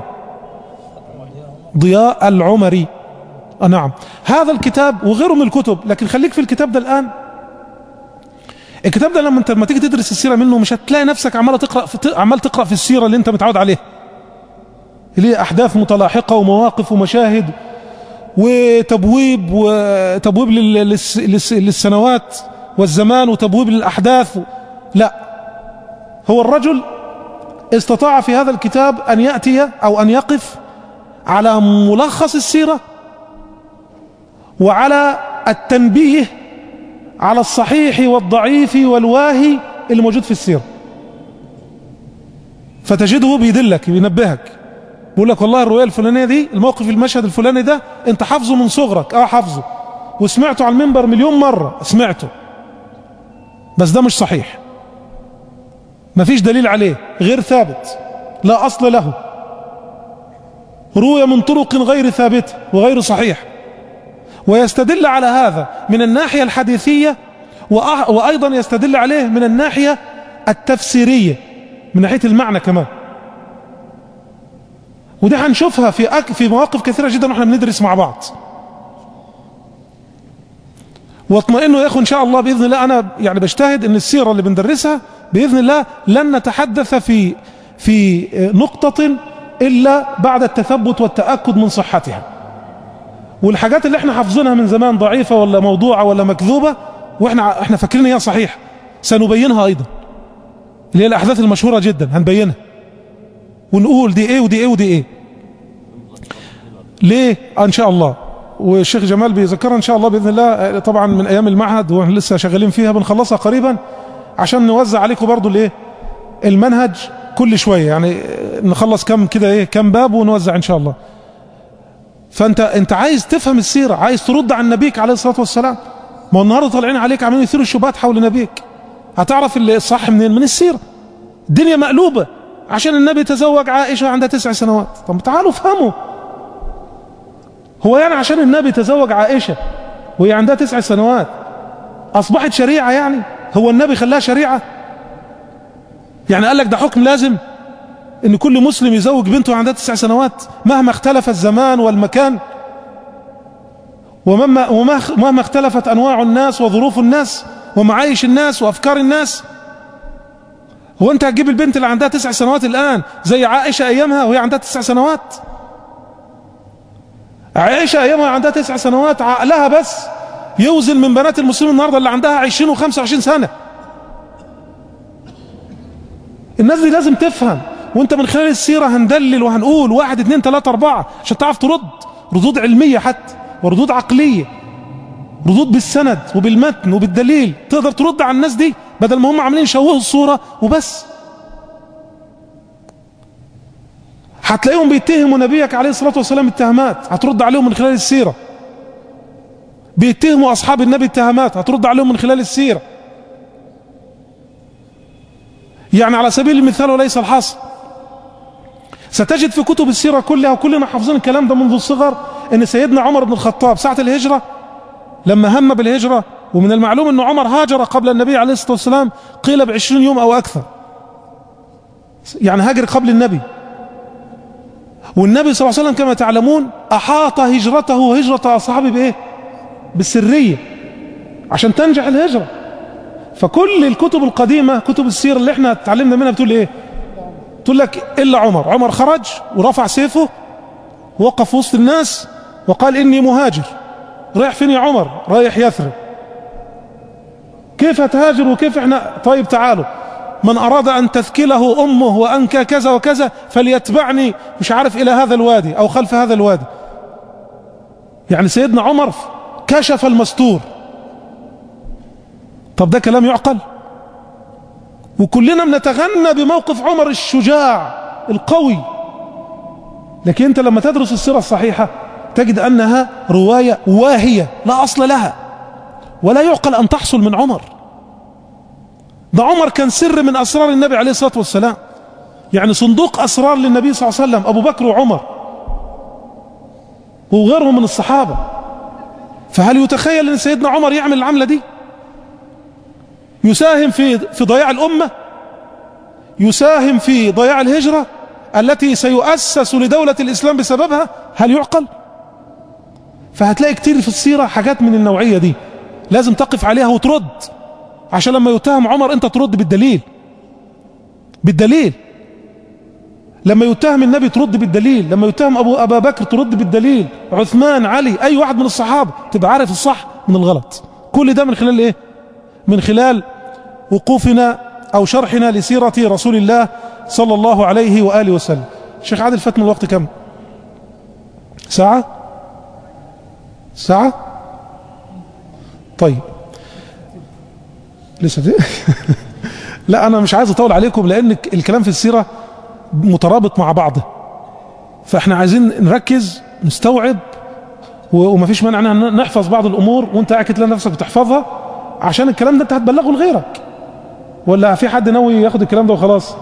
ضياء العمري. نعم هذا الكتاب وغيره من الكتب، لكن خليك في الكتاب ده الآن. الكتاب ده لما تيجي تدرس السيرة منه مش هتلاقي نفسك عمال تقرأ في السيرة اللي انت متعود عليها، اللي هي أحداث متلاحقة ومواقف ومشاهد وتبويب للسنوات والزمان وتبويب للأحداث. لا، هو الرجل استطاع في هذا الكتاب أن يأتي أو أن يقف على ملخص السيرة وعلى التنبيه على الصحيح والضعيف والواهي اللي موجود في السيرة، فتجده بيدلك بينبهك، بيقول لك والله الرواية الفلانية دي، الموقف المشهد الفلاني ده انت حافظه من صغرك، حافظه وسمعته على المنبر مليون مرة سمعته، بس ده مش صحيح، مفيش دليل عليه، غير ثابت، لا أصل له، روي من طرق غير ثابتة وغير صحيح. ويستدل على هذا من الناحية الحديثية، وأيضا يستدل عليه من الناحية التفسيرية، من ناحية المعنى كمان. ودي هنشوفها في مواقف كثيرة جدا واحنا بندرس مع بعض. واطمئنوا يا اخوة ان شاء الله بإذن الله، انا يعني بجتهد ان السيرة اللي بندرسها بإذن الله لن نتحدث في نقطة إلا بعد التثبت والتأكد من صحتها. والحاجات اللي احنا حافظينها من زمان ضعيفة ولا موضوعة ولا مكذوبة واحنا فاكرين هي صحيح، سنبينها ايضا، اللي هي الاحداث المشهورة جدا هنبينها ونقول دي ايه ودي ايه ودي ايه ليه ان شاء الله. والشيخ جمال بيذكرها ان شاء الله باذن الله، طبعا من ايام المعهد واحنا لسه شغالين فيها، بنخلصها قريبا عشان نوزع عليكم برضو الايه المنهج كل شوية، يعني نخلص كم كده ايه كم باب ونوزع ان شاء الله. فانت عايز تفهم السيرة، عايز ترد عن نبيك عليه الصلاة والسلام، ما هو النهارده طالعين عليك عمالين يثيروا الشبهات حول نبيك، هتعرف اللي الصح منين؟ من السيرة. الدنيا مقلوبة عشان النبي تزوج عائشة عندها 9 سنوات. طب تعالوا افهموا، هو يعني عشان النبي تزوج عائشة وهي عندها 9 سنوات اصبحت شريعة؟ يعني هو النبي خلاها شريعة؟ يعني قال لك ده حكم لازم ان كل مسلم يزوج بنته عندها 9 سنوات مهما اختلف الزمان والمكان ومهما اختلفت انواع الناس وظروف الناس ومعايش الناس وافكار الناس؟ هو انت هتجيب البنت اللي عندها 9 سنوات الان زي عائشة ايامها وهي عندها 9 سنوات؟ عائشة ايامها عندها 9 سنوات عقلها بس يوزن من بنات المسلمين النهارده اللي عندها 20 و25 سنة. الناس دي لازم تفهم، وانت من خلال السيرة هندلل وهنقول 1 2 3 4 عشان تعرف ترد ردود علمية حتى وردود عقلية، ردود بالسند وبالمتن وبالدليل، تقدر ترد على الناس دي بدل ما هم عاملين يشوهوا الصورة وبس. هتلاقيهم بيتهموا نبيك عليه الصلاة والسلام اتهامات، هترد عليهم من خلال السيرة. بيتهموا أصحاب النبي اتهامات، هترد عليهم من خلال السيرة. يعني على سبيل المثال وليس الحصر، ستجد في كتب السيرة كلها، وكلنا حافظين الكلام ده منذ الصغر، ان سيدنا عمر بن الخطاب ساعة الهجرة لما هم بالهجرة، ومن المعلوم ان عمر هاجر قبل النبي عليه الصلاة والسلام قيل ب20 يوم او اكثر، يعني هاجر قبل النبي. والنبي صلى الله عليه وسلم كما تعلمون احاط هجرته وهجرة اصحابه بايه؟ بالسرية عشان تنجح الهجرة. فكل الكتب القديمة كتب السير اللي احنا اتعلمنا منها بتقول ايه؟ تقول لك الا عمر خرج ورفع سيفه ووقف وسط الناس وقال اني مهاجر. رايح فين يا عمر؟ رايح يثرب. كيف هتهاجر وكيف احنا؟ طيب تعالوا، من اراد ان تثكله امه وانكى كذا وكذا فليتبعني مش عارف الى هذا الوادي او خلف هذا الوادي. يعني سيدنا عمر كشف المستور. طب ده كلام يعقل؟ وكلنا بنتغنى بموقف عمر الشجاع القوي، لكن انت لما تدرس السيرة الصحيحة تجد انها رواية واهية لا اصل لها، ولا يعقل ان تحصل من عمر. ده عمر كان سر من اسرار النبي عليه الصلاة والسلام، يعني صندوق اسرار للنبي صلى الله عليه وسلم ابو بكر وعمر وغيرهم من الصحابة. فهل يتخيل ان سيدنا عمر يعمل العملة دي؟ يساهم في ضياع الأمة، يساهم في ضياع الهجرة التي سيؤسس لدولة الإسلام بسببها؟ هل يعقل؟ فهتلاقي كتير في السيرة حاجات من النوعية دي لازم تقف عليها وترد، عشان لما يتهم عمر انت ترد بالدليل. لما يتهم النبي ترد بالدليل، لما يتهم أبا بكر ترد بالدليل، عثمان، علي، أي واحد من الصحابة تبقى عارف الصح من الغلط. كل ده من خلال ايه؟ من خلال وقوفنا أو شرحنا لسيرة رسول الله صلى الله عليه وآله وسلم. الشيخ عادل فات من الوقت كم؟ ساعة؟ طيب لسه دي لا أنا مش عايز أطول عليكم، لأن الكلام في السيرة مترابط مع بعضه، فإحنا عايزين نركز نستوعب، ومفيش مانع ان نحفظ بعض الأمور وانت قاعد تلاقي نفسك بتحفظها، عشان الكلام ده انت هتبلغه لغيرك. ولا في حد ناوي ياخد الكلام ده وخلاص؟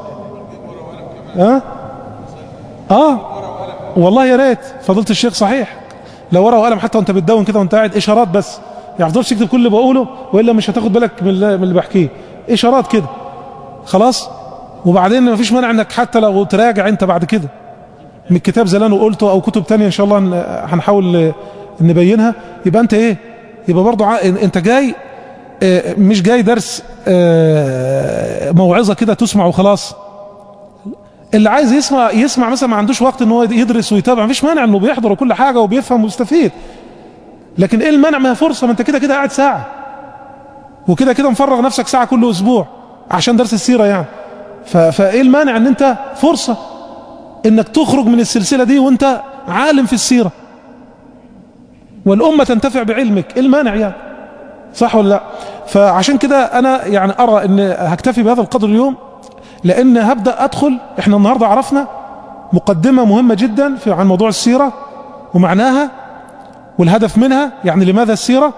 والله يا ريت فضيلة الشيخ، صحيح لو ورقه وقلم حتى وانت بتدون كده وانت قاعد اشارات بس، يعني تفضلش تكتب كل اللي بقوله والا مش هتاخد بالك من اللي بحكيه، اشارات كده خلاص. وبعدين مفيش مانع انك حتى لو تراجع انت بعد كده من الكتاب زي اللي انا قلته او كتب تانية ان شاء الله هنحاول نبينها. يبقى انت ايه؟ يبقى برضو انت جاي مش جاي درس موعظة كده تسمع وخلاص. اللي عايز يسمع مثلا ما عندوش وقت ان هو يدرس ويتابع، مفيش مانع انه بيحضر وكل حاجة وبيفهم ويستفيد، لكن ايه المانع؟ ما هي فرصة، ما انت كده قاعد ساعة وكده مفرغ نفسك ساعة كل اسبوع عشان درس السيرة يعني. فايه المانع ان انت فرصة انك تخرج من السلسلة دي وانت عالم في السيرة والأمة تنتفع بعلمك؟ ايه المانع يعني؟ صح ولا لا؟ فعشان كده انا يعني ارى ان هكتفي بهذا القدر اليوم، لان هبدأ ادخل. احنا النهاردة عرفنا مقدمة مهمة جدا عن موضوع السيرة ومعناها والهدف منها، يعني لماذا السيرة،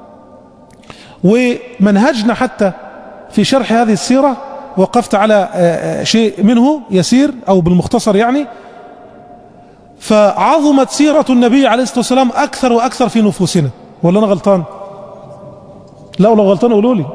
ومنهجنا حتى في شرح هذه السيرة. وقفت على شيء منه يسير او بالمختصر يعني. فعظمت سيرة النبي عليه الصلاة والسلام اكثر واكثر في نفوسنا، ولا انا غلطان؟ لا، ولو غلطان قولوا لي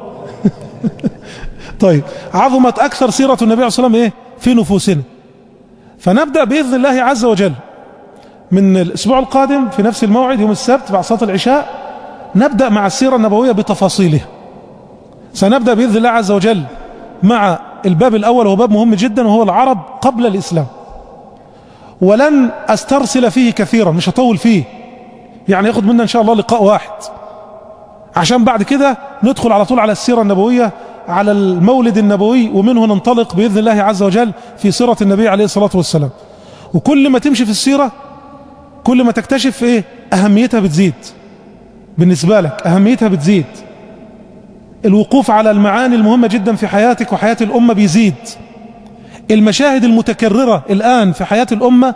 طيب، عظمت اكثر سيرة النبي عليه الصلاة والسلام ايه في نفوسنا. فنبدأ بإذن الله عز وجل من الاسبوع القادم في نفس الموعد يوم السبت بعد صلاة العشاء، نبدأ مع السيرة النبوية بتفاصيلها. سنبدأ بإذن الله عز وجل مع الباب الأول، وهو باب مهم جدا، وهو العرب قبل الإسلام. ولن أسترسل فيه كثيرا، مش هطول فيه، يعني ياخد منا إن شاء الله لقاء واحد، عشان بعد كده ندخل على طول على السيرة النبوية، على المولد النبوي، ومنه ننطلق بإذن الله عز وجل في سيرة النبي عليه الصلاة والسلام. وكل ما تمشي في السيرة كل ما تكتشف ايه أهميتها بتزيد بالنسبة لك، أهميتها بتزيد، الوقوف على المعاني المهمة جدا في حياتك وحياة الأمة بيزيد، المشاهد المتكررة الآن في حياة الأمة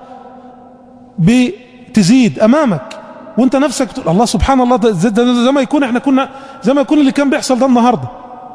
بتزيد أمامك، وانت نفسك تقول الله سبحان الله، ده زي ما يكون زي ما يكون اللي كان بيحصل ده النهاردة،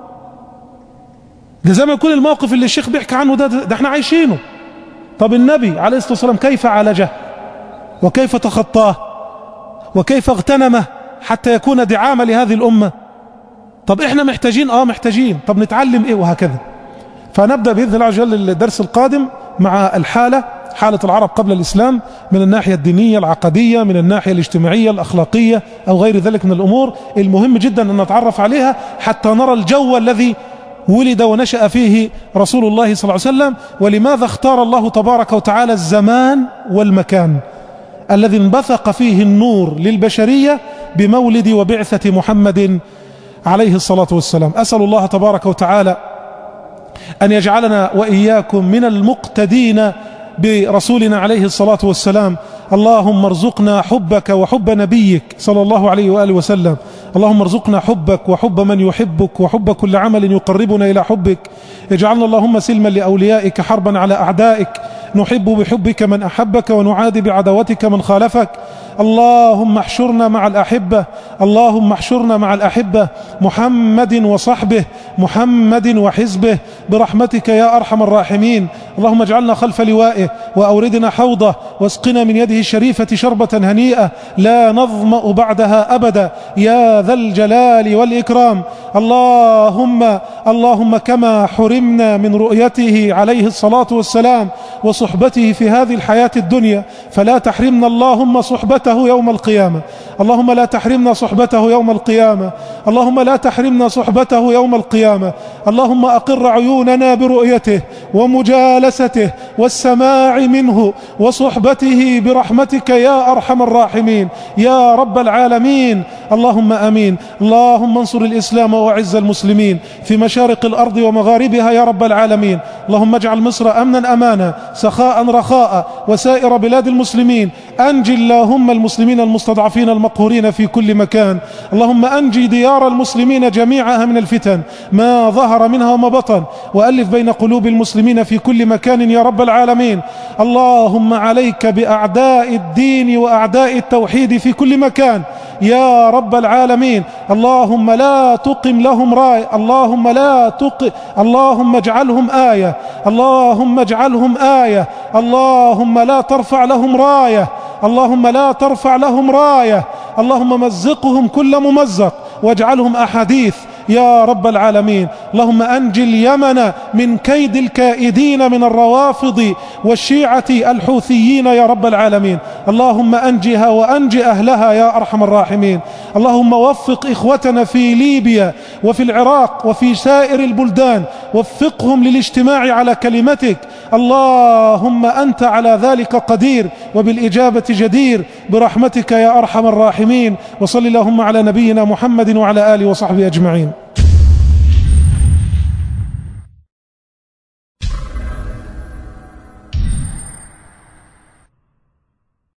ده زي ما يكون الموقف اللي الشيخ بيحكي عنه ده احنا عايشينه. طب النبي عليه الصلاة والسلام كيف عالجه وكيف تخطاه وكيف اغتنمه حتى يكون دعامة لهذه الأمة؟ طب احنا محتاجين، طب نتعلم ايه؟ وهكذا. فنبدأ بإذن الله عز وجل الدرس القادم مع حالة العرب قبل الإسلام من الناحية الدينية العقدية، من الناحية الاجتماعية الأخلاقية أو غير ذلك من الأمور المهم جدا أن نتعرف عليها حتى نرى الجو الذي ولد ونشأ فيه رسول الله صلى الله عليه وسلم، ولماذا اختار الله تبارك وتعالى الزمان والمكان الذي انبثق فيه النور للبشرية بمولد وبعثة محمد عليه الصلاة والسلام. أسأل الله تبارك وتعالى أن يجعلنا وإياكم من المقتدين برسولنا عليه الصلاة والسلام. اللهم ارزقنا حبك وحب نبيك صلى الله عليه وآله وسلم. اللهم ارزقنا حبك وحب من يحبك وحب كل عمل يقربنا إلى حبك. اجعلنا اللهم سلما لأوليائك حربا على أعدائك، نحب بحبك من أحبك ونعادي بعداوتك من خالفك. اللهم احشرنا مع الأحبة، اللهم احشرنا مع الأحبة محمد وصحبه، محمد وحزبه برحمتك يا أرحم الراحمين. اللهم اجعلنا خلف لوائه وأوردنا حوضه واسقنا من يده الشريفة شربة هنيئة لا نظمأ بعدها أبدا يا ذا الجلال والإكرام. اللهم كما حرمنا من رؤيته عليه الصلاة والسلام وصحبته في هذه الحياة الدنيا، فلا تحرمنا اللهم صحبته يوم القيامة. اللهم لا تحرمنا صحبته يوم القيامة، اللهم لا تحرمنا صحبته يوم القيامة. اللهم أقر عيوننا برؤيته ومجالسته والسماع منه وصحبته برحمتك يا أرحم الراحمين يا رب العالمين. اللهم آمين. اللهم انصر الإسلام وأعز المسلمين في مشارق الأرض ومغاربها يا رب العالمين. اللهم اجعل مصر أمنا أمانا سخاء رخاء وسائر بلاد المسلمين. أنجي اللهم المسلمين المستضعفين المقهورين في كل مكان. اللهم أنجي ديار المسلمين جميعها من الفتن ما ظهر منها وما بطن، وألف بين قلوب المسلمين في كل مكان يا رب العالمين. اللهم عليك بأعداء الدين وأعداء التوحيد في كل مكان يا رب العالمين. اللهم لا تقم لهم راية، اللهم اجعلهم آية، اللهم اجعلهم آية، اللهم لا ترفع لهم راية، اللهم لا ترفع لهم راية. اللهم مزقهم كل ممزق واجعلهم أحاديث يا رب العالمين. اللهم أنجي اليمن من كيد الكائدين من الروافض والشيعة الحوثيين يا رب العالمين. اللهم أنجها وأنجي أهلها يا أرحم الراحمين. اللهم وفق إخوتنا في ليبيا وفي العراق وفي سائر البلدان، وفقهم للاجتماع على كلمتك. اللهم أنت على ذلك قدير وبالإجابة جدير برحمتك يا أرحم الراحمين. وصل اللهم على نبينا محمد وعلى آله وصحبه أجمعين.